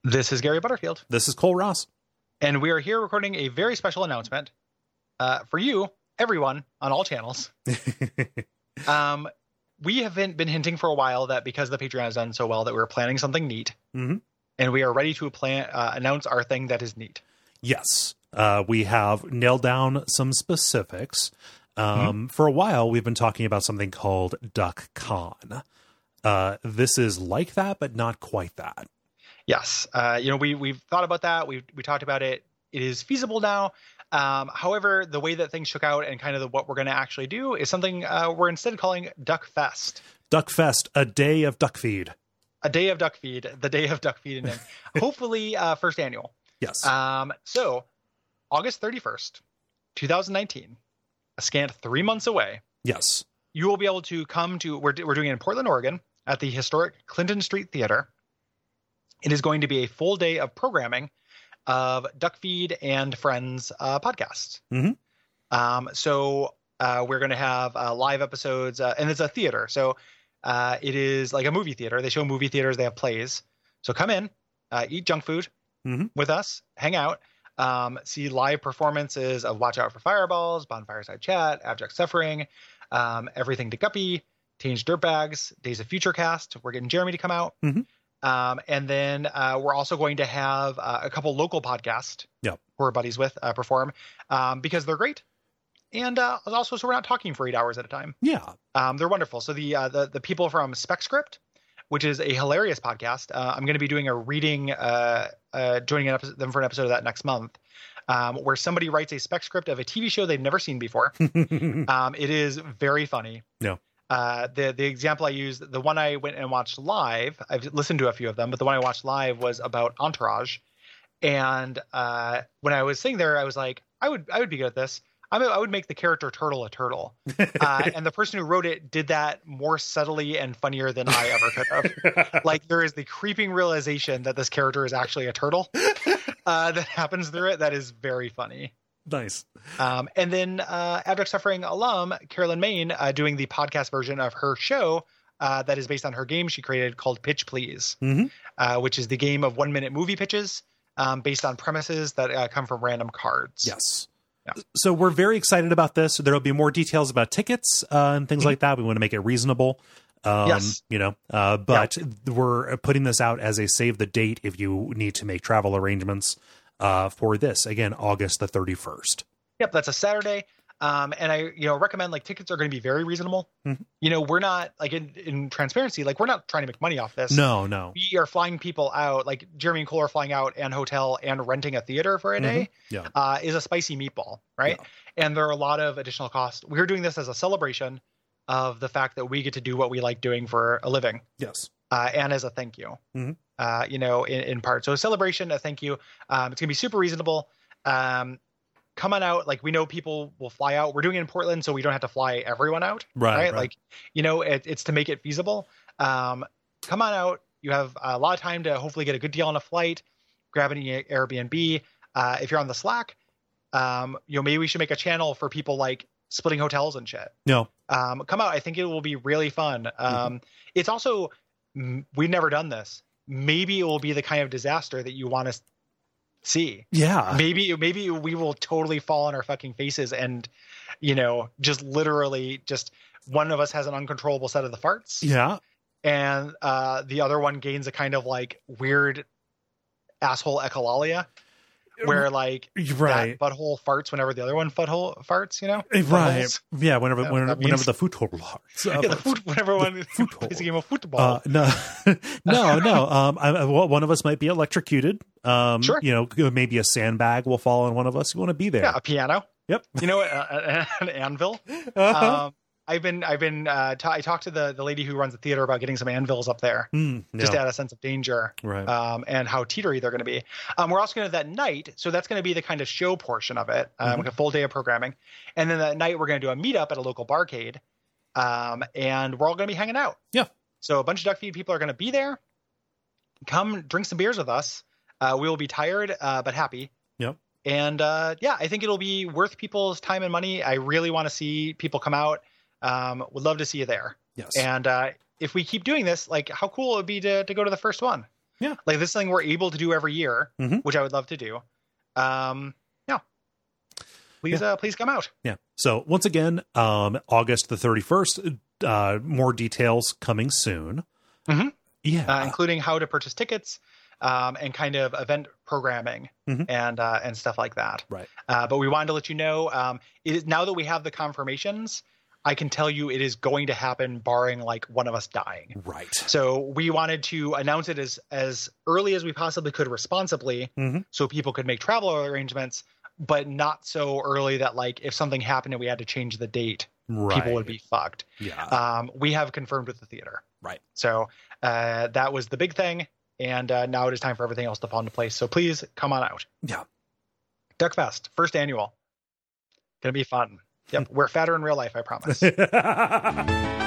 This is Gary Butterfield. This is Cole Ross. And we are here recording a very special announcement for you, everyone, on all channels. We have been hinting for a while that because the Patreon has done so well that we're planning something neat. Mm-hmm. And we are ready to announce our thing that is neat. Yes. We have nailed down some specifics. For a while, we've been talking about something called DuckCon. This is like that, but not quite that. Yes. We've thought about that. We talked about it. It is feasible now. However, the way that things shook out and kind of what we're going to actually do is something we're instead calling DuckFest. DuckFest, a day of duck feed. A day of duck feed, the day of duck feed, and then hopefully first annual. Yes. So August 31st, 2019, a scant 3 months away. Yes. You will be able to come to, we're doing it in Portland, Oregon at the historic Clinton Street Theater. It is going to be a full day of programming of Duck Feed and Friends podcasts. Mm-hmm. So we're going to have live episodes, and it's a theater. So it is like a movie theater. They show movie theaters. They have plays. So come in, eat junk food with us, hang out, see live performances of Watch Out for Fireballs, Bonfireside Chat, Abject Suffering, Everything to Guppy, Teenage Dirtbags, Days of Future Cast. We're getting Jeremy to come out. Mm-hmm. And then we're also going to have a couple local podcasts who we're buddies with perform because they're great. And also, so we're not talking for 8 hours at a time. Yeah. They're wonderful. So the people from SpecScript, which is a hilarious podcast, I'm going to be doing a reading, joining them for an episode of that next month, where somebody writes a spec script of a TV show they've never seen before. It is very funny. Yeah. The example I used, the one I went and watched live, I've listened to a few of them, but the one I watched live was about Entourage. And when I was sitting there, I was like, I would be good at this. I would make the character Turtle a turtle. And the person who wrote it did that more subtly and funnier than I ever could have. Like, there is the creeping realization that this character is actually a turtle that happens through it. That is very funny. Nice. And then Abject Suffering alum, Carolyn Main, doing the podcast version of her show that is based on her game she created called Pitch Please, which is the game of 1 minute movie pitches based on premises that come from random cards. Yes. Yeah. So we're very excited about this. There will be more details about tickets and things like that. We want to make it reasonable. Yes. But we're putting this out as a save the date if you need to make travel arrangements for this. Again, August the 31st. Yep, that's a Saturday. And I, recommend tickets are going to be very reasonable. Mm-hmm. We're not in transparency, we're not trying to make money off this. No. We are flying people out, Jeremy and Cole are flying out and hotel and renting a theater for a day. Is a spicy meatball, right? Yeah. And there are a lot of additional costs. We're doing this as a celebration of the fact that we get to do what we like doing for a living. Yes. And as a thank you, in part. So a celebration, a thank you. It's going to be super reasonable. Come on out. We know people will fly out. We're doing it in Portland, so we don't have to fly everyone out. Right. It's to make it feasible. Come on out. You have a lot of time to hopefully get a good deal on a flight, grab an Airbnb. If you're on the Slack, maybe we should make a channel for people splitting hotels and shit. No. Come out. I think it will be really fun. It's also, we've never done this. Maybe it will be the kind of disaster that you want to see. Yeah. Maybe we will totally fall on our fucking faces and, just literally one of us has an uncontrollable set of the farts. Yeah. And the other one gains a kind of weird asshole echolalia where that butthole farts whenever the other one farts, Right. Buttholes. Yeah. Whenever the football farts. Whenever one plays a game of football. No. One of us might be electrocuted. Sure. Maybe a sandbag will fall on one of us. You want to be there. Yeah, a piano. Yep. An anvil. I talked to the lady who runs the theater about getting some anvils up there just to add a sense of danger, right? And how teetery they're going to be. We're also going to that night, so that's going to be the kind of show portion of it, like a full day of programming, and then that night we're going to do a meetup at a local barcade, and we're all going to be hanging out. Yeah. So a bunch of Duck Feed people are going to be there. Come drink some beers with us. We will be tired but happy. Yep. And I think it'll be worth people's time and money. I really want to see people come out. Would love to see you there. Yes. And if we keep doing this, how cool it would be to go to the first one. Yeah. Like this thing we're able to do every year, which I would love to do. Please come out. Yeah. So once again, August the 31st, more details coming soon. Yeah. Including how to purchase tickets, and kind of event programming and stuff like that. Right. But we wanted to let you know, now that we have the confirmations, I can tell you it is going to happen barring like one of us dying. Right. So we wanted to announce it as early as we possibly could responsibly so people could make travel arrangements, but not so early that like if something happened and we had to change the date, people would be fucked. Yeah. We have confirmed with the theater. Right. So that was the big thing. And now it is time for everything else to fall into place. So please come on out. Yeah. Duckfest, first annual. Gonna be fun. Yep. We're fatter in real life, I promise.